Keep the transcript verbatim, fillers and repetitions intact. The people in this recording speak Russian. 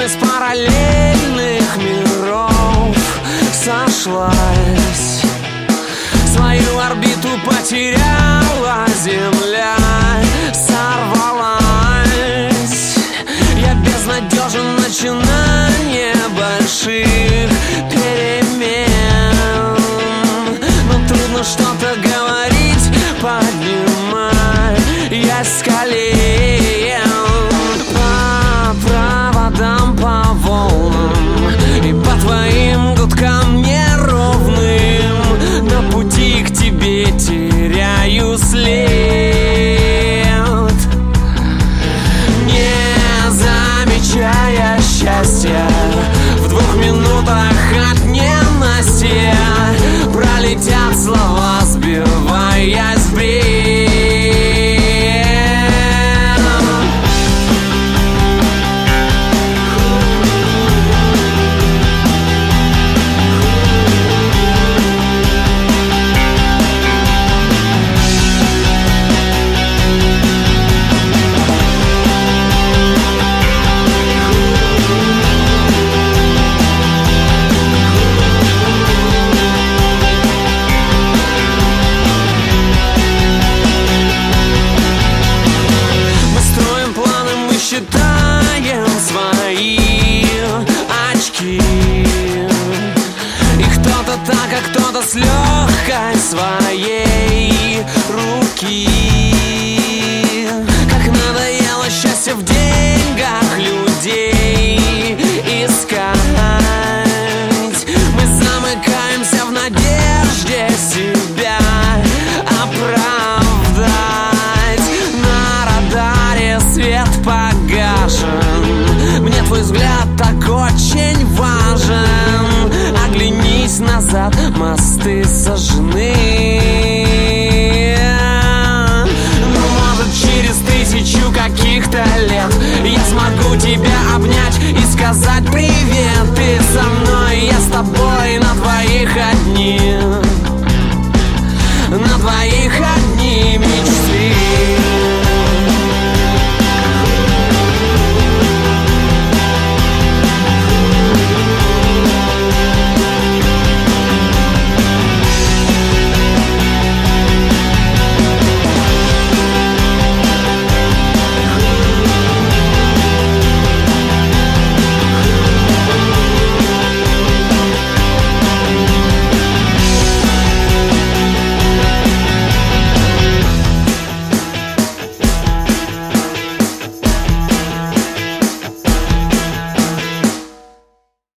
из параллельных миров сошлась, свою орбиту потеряла Земля, сорвалась. Я безнадежен в начинании больших перемен, но трудно что-то говорить, поднимай я с колен. По проводам, по волнам и по твоим гудкам неровным на пути к тебе теряю след, не замечая счастья. В двух минутах от ненастья пролетят слова, сбиваясь в бред. Считаем свои очки, и кто-то так, а кто-то с легкой своей руки. Как надоело счастье в деньгах людей искать. Мы замыкаемся в надежде себя оправдать. На радаре свет погашен, мне твой взгляд так очень важен. Оглянись назад, мосты сожжены. Ну, может, через тысячу каких-то лет я смогу тебя обнять и сказать привет. Ты со мной, я с тобой на двоих одних.